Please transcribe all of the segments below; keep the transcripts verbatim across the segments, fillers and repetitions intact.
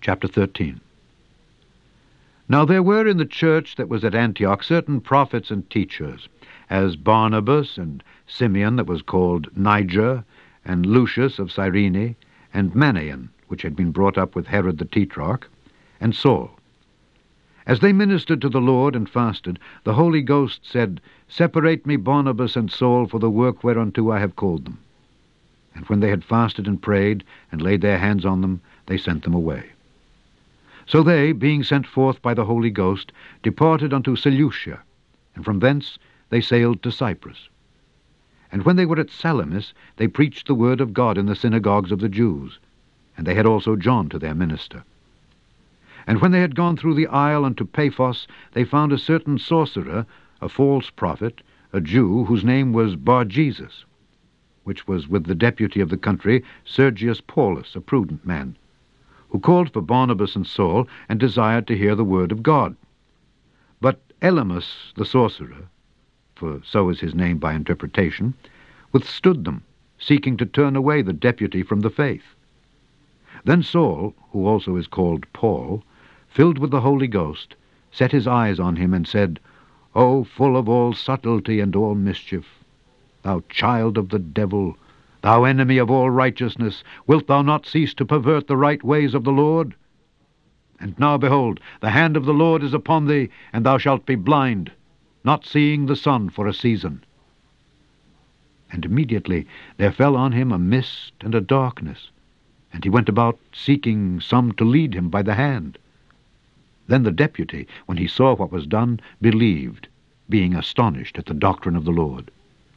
Chapter thirteen. Now there were in the church that was at Antioch certain prophets and teachers, as Barnabas, and Simeon that was called Niger, and Lucius of Cyrene, and Manaen, which had been brought up with Herod the Tetrarch, and Saul. As they ministered to the Lord and fasted, the Holy Ghost said, Separate me Barnabas and Saul for the work whereunto I have called them. And when they had fasted and prayed, and laid their hands on them, they sent them away. So they, being sent forth by the Holy Ghost, departed unto Seleucia, and from thence they sailed to Cyprus. And when they were at Salamis, they preached the word of God in the synagogues of the Jews, and they had also John to their minister. And when they had gone through the isle unto Paphos, they found a certain sorcerer, a false prophet, a Jew, whose name was Bar-Jesus, which was with the deputy of the country, Sergius Paulus, a prudent man, who called for Barnabas and Saul, and desired to hear the word of God. But Elymas the sorcerer, for so is his name by interpretation, withstood them, seeking to turn away the deputy from the faith. Then Saul, who also is called Paul, filled with the Holy Ghost, set his eyes on him, and said, O full of all subtlety and all mischief, thou child of the devil, thou enemy of all righteousness, wilt thou not cease to pervert the right ways of the Lord? And now, behold, the hand of the Lord is upon thee, and thou shalt be blind, not seeing the sun for a season. And immediately there fell on him a mist and a darkness, and he went about seeking some to lead him by the hand. Then the deputy, when he saw what was done, believed, being astonished at the doctrine of the Lord.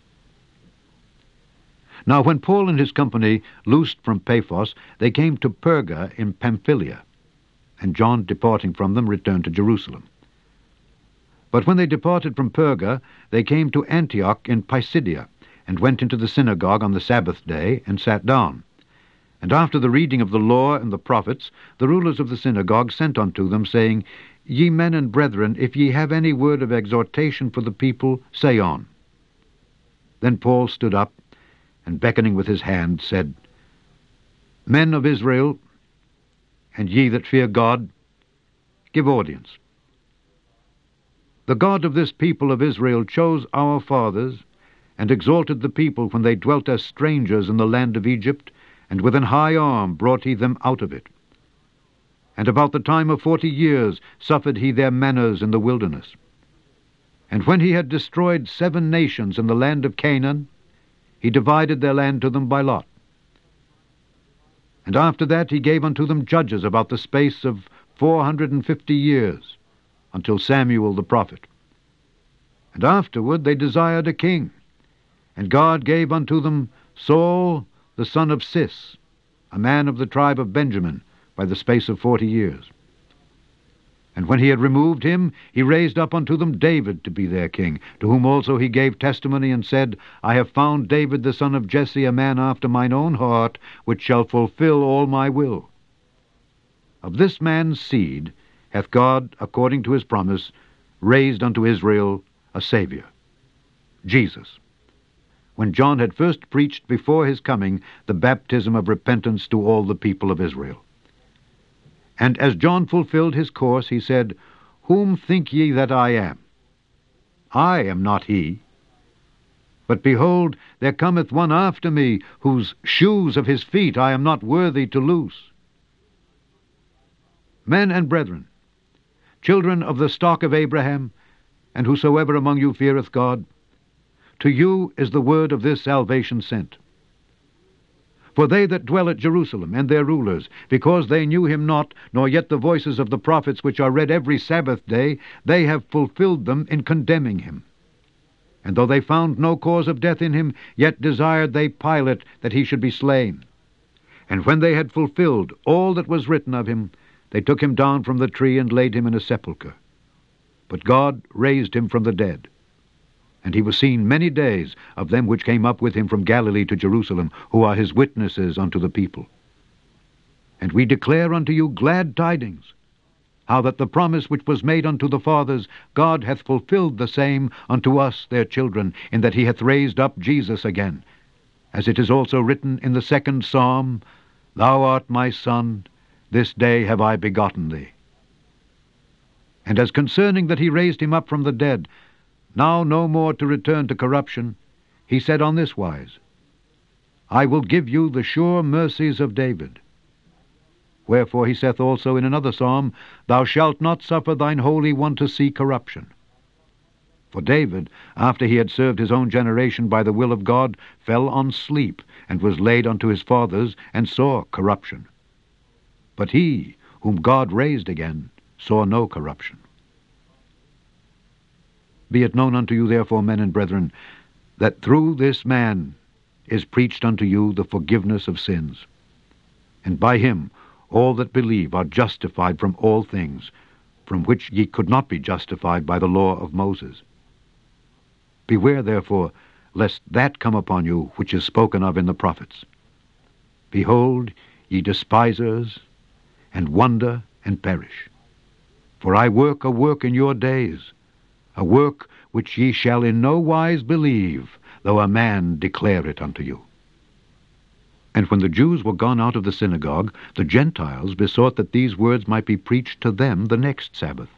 Now when Paul and his company loosed from Paphos, they came to Perga in Pamphylia, and John, departing from them, returned to Jerusalem. But when they departed from Perga, they came to Antioch in Pisidia, and went into the synagogue on the Sabbath day, and sat down. And after the reading of the law and the prophets, the rulers of the synagogue sent unto them, saying, Ye men and brethren, if ye have any word of exhortation for the people, say on. Then Paul stood up, and beckoning with his hand, said, Men of Israel, and ye that fear God, give audience. The God of this people of Israel chose our fathers, and exalted the people when they dwelt as strangers in the land of Egypt, and with an high arm brought he them out of it. And about the time of forty years suffered he their manners in the wilderness. And when he had destroyed seven nations in the land of Canaan, he divided their land to them by lot. And after that he gave unto them judges about the space of four hundred and fifty years, until Samuel the prophet. And afterward they desired a king, and God gave unto them Saul the son of Cis, a man of the tribe of Benjamin, by the space of forty years. And when he had removed him, he raised up unto them David to be their king, to whom also he gave testimony, and said, I have found David the son of Jesse, a man after mine own heart, which shall fulfill all my will. Of this man's seed hath God, according to his promise, raised unto Israel a Saviour, Jesus, when John had first preached before his coming the baptism of repentance to all the people of Israel. And as John fulfilled his course, he said, Whom think ye that I am? I am not he. But behold, there cometh one after me, whose shoes of his feet I am not worthy to loose. Men and brethren, children of the stock of Abraham, and whosoever among you feareth God, to you is the word of this salvation sent. For they that dwell at Jerusalem, and their rulers, because they knew him not, nor yet the voices of the prophets which are read every Sabbath day, they have fulfilled them in condemning him. And though they found no cause of death in him, yet desired they Pilate that he should be slain. And when they had fulfilled all that was written of him, they took him down from the tree, and laid him in a sepulchre. But God raised him from the dead. And he was seen many days of them which came up with him from Galilee to Jerusalem, who are his witnesses unto the people. And we declare unto you glad tidings, how that the promise which was made unto the fathers, God hath fulfilled the same unto us their children, in that he hath raised up Jesus again. As it is also written in the second psalm, Thou art my son, this day have I begotten thee. And as concerning that he raised him up from the dead, now no more to return to corruption, he said on this wise, I will give you the sure mercies of David. Wherefore he saith also in another psalm, Thou shalt not suffer thine Holy One to see corruption. For David, after he had served his own generation by the will of God, fell on sleep, and was laid unto his fathers, and saw corruption. But he, whom God raised again, saw no corruption. Be it known unto you therefore, men and brethren, that through this man is preached unto you the forgiveness of sins. And by him all that believe are justified from all things, from which ye could not be justified by the law of Moses. Beware therefore, lest that come upon you which is spoken of in the prophets. Behold, ye despisers, and wonder and perish. For I work a work in your days, a work which ye shall in no wise believe, though a man declare it unto you. And when the Jews were gone out of the synagogue, the Gentiles besought that these words might be preached to them the next Sabbath.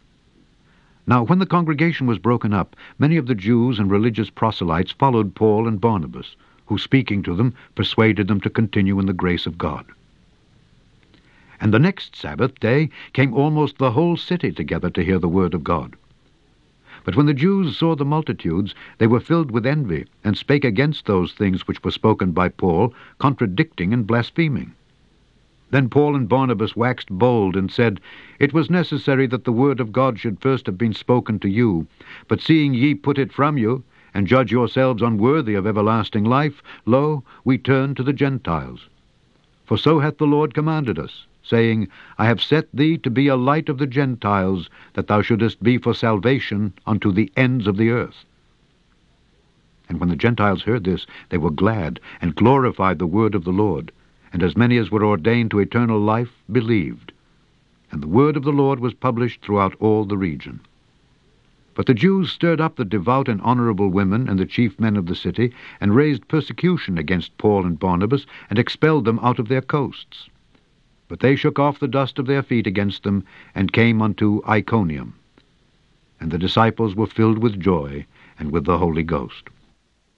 Now when the congregation was broken up, many of the Jews and religious proselytes followed Paul and Barnabas, who speaking to them persuaded them to continue in the grace of God. And the next Sabbath day came almost the whole city together to hear the word of God. But when the Jews saw the multitudes, they were filled with envy, and spake against those things which were spoken by Paul, contradicting and blaspheming. Then Paul and Barnabas waxed bold, and said, It was necessary that the word of God should first have been spoken to you, but seeing ye put it from you, and judge yourselves unworthy of everlasting life, lo, we turn to the Gentiles. For so hath the Lord commanded us, saying, I have set thee to be a light of the Gentiles, that thou shouldest be for salvation unto the ends of the earth. And when the Gentiles heard this, they were glad, and glorified the word of the Lord. And as many as were ordained to eternal life believed. And the word of the Lord was published throughout all the region. But the Jews stirred up the devout and honorable women and the chief men of the city, and raised persecution against Paul and Barnabas, and expelled them out of their coasts. But they shook off the dust of their feet against them, and came unto Iconium. And the disciples were filled with joy, and with the Holy Ghost.